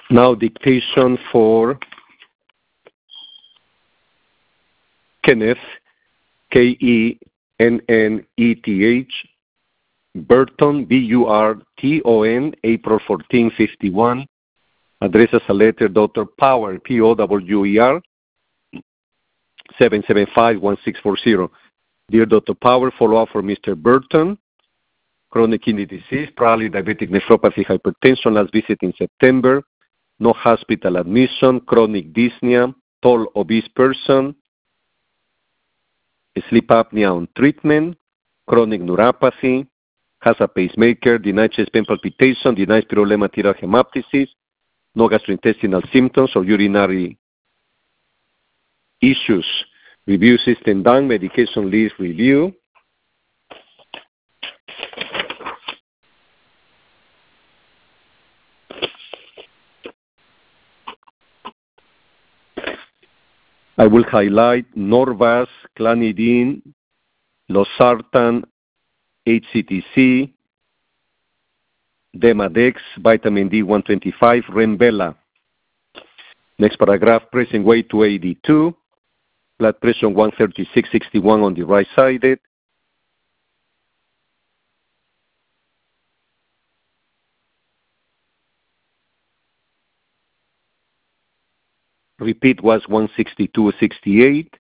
Now dictation for Kenneth, Kenneth, Burton, Burton, April 14, 51. Address as a letter, Dr. Power, Power, 775-1640. Dear Dr. Power, follow-up for Mr. Burton. Chronic kidney disease, probably diabetic nephropathy, hypertension, last visit in September. No hospital admission, chronic dyspnea, tall, obese person, sleep apnea on treatment, chronic neuropathy, has a pacemaker, denied chest pain palpitation, denied spirolemma arterial hemoptysis, no gastrointestinal symptoms or urinary issues. Review system done, medication list review. I will highlight Norvasc, Clonidine, Losartan, HCTC, Demodex, vitamin D 125, Rembella. Next paragraph, present weight 282, blood pressure 136/61 on the right sided. Repeat was 162/68.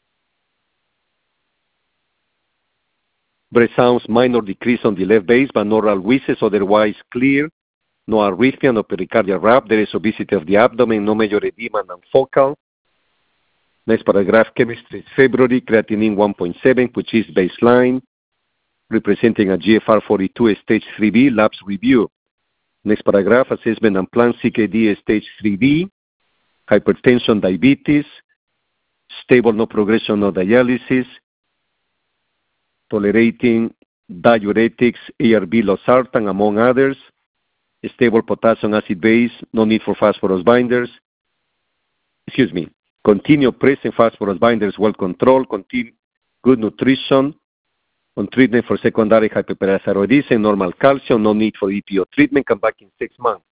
Breath sounds minor decrease on the left base, binaural wheezes, otherwise clear. No arrhythmia, no pericardial rap. There is obesity of the abdomen, no major edema, non-focal. Next paragraph, chemistry is February, creatinine 1.7, which is baseline, representing a GFR 42 stage 3B, labs review. Next paragraph, assessment and plan CKD stage 3B, hypertension, diabetes, stable, no progression, no dialysis, tolerating diuretics, ARB, losartan, among others, stable potassium acid base, no need for phosphorus binders. Continue present phosphorus binders well controlled, continue good nutrition, on treatment for secondary hyperparathyroidism, normal calcium, no need for EPO treatment, come back in 6 months.